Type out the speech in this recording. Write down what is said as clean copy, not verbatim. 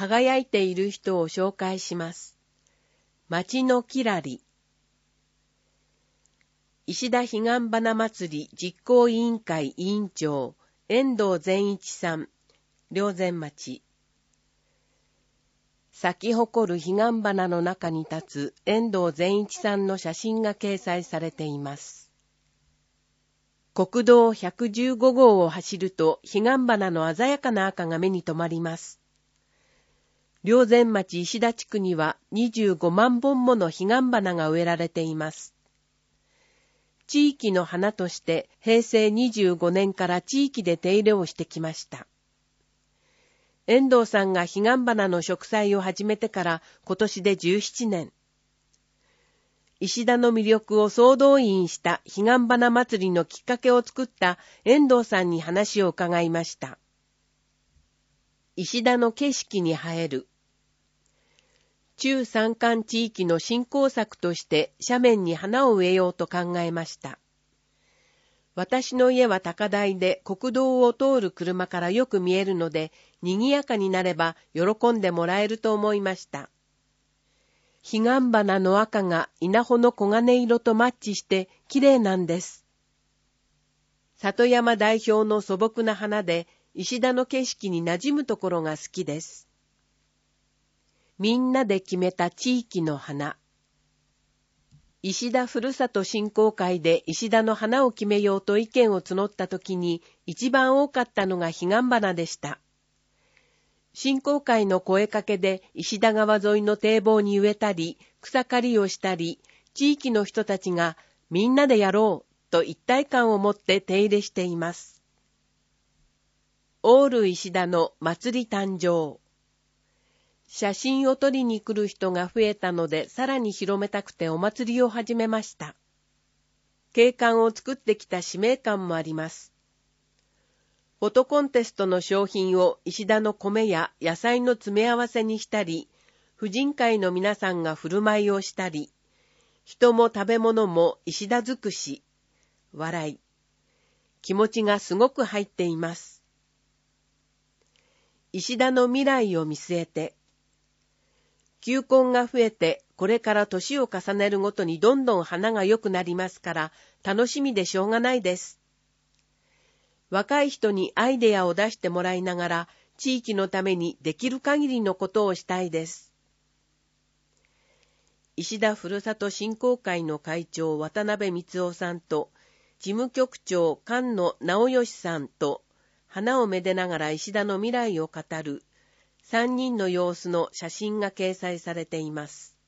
輝いている人を紹介します。町のきらり。石田彼岸花祭り実行委員会委員長、遠藤善一さん、霊山町。咲き誇る彼岸花の中に立つ遠藤善一さんの写真が掲載されています。国道115号を走ると彼岸花の鮮やかな赤が目に留まります。霊山町石田地区には25万本もの彼岸花が植えられています。地域の花として平成25年から地域で手入れをしてきました。遠藤さんが彼岸花の植栽を始めてから今年で17年。石田の魅力を総動員した彼岸花祭りのきっかけを作った遠藤さんに話を伺いました。石田の景色に映える。中山間地域の振興策として斜面に花を植えようと考えました。私の家は高台で国道を通る車からよく見えるので、賑やかになれば喜んでもらえると思いました。彼岸花の赤が稲穂の黄金色とマッチして綺麗なんです。里山代表の素朴な花で石田の景色に馴染むところが好きです。みんなで決めた地域の花。石田ふるさと振興会で石田の花を決めようと意見を募ったときに一番多かったのが彼岸花でした。振興会の声かけで石田川沿いの堤防に植えたり、草刈りをしたり、地域の人たちがみんなでやろうと一体感を持って手入れしています。オール石田の祭り誕生。写真を撮りに来る人が増えたので、さらに広めたくてお祭りを始めました。景観を作ってきた使命感もあります。フォトコンテストの商品を石田の米や野菜の詰め合わせにしたり、婦人会の皆さんが振る舞いをしたり、人も食べ物も石田尽くし、笑い。気持ちがすごく入っています。石田の未来を見据えて、球根が増えて、これから年を重ねるごとにどんどん花が良くなりますから、楽しみでしょうがないです。若い人にアイデアを出してもらいながら、地域のためにできる限りのことをしたいです。石田ふるさと振興会の会長渡辺光夫さんと、事務局長菅野直義さんと、花をめでながら石田の未来を語る、3人の様子の写真が掲載されています。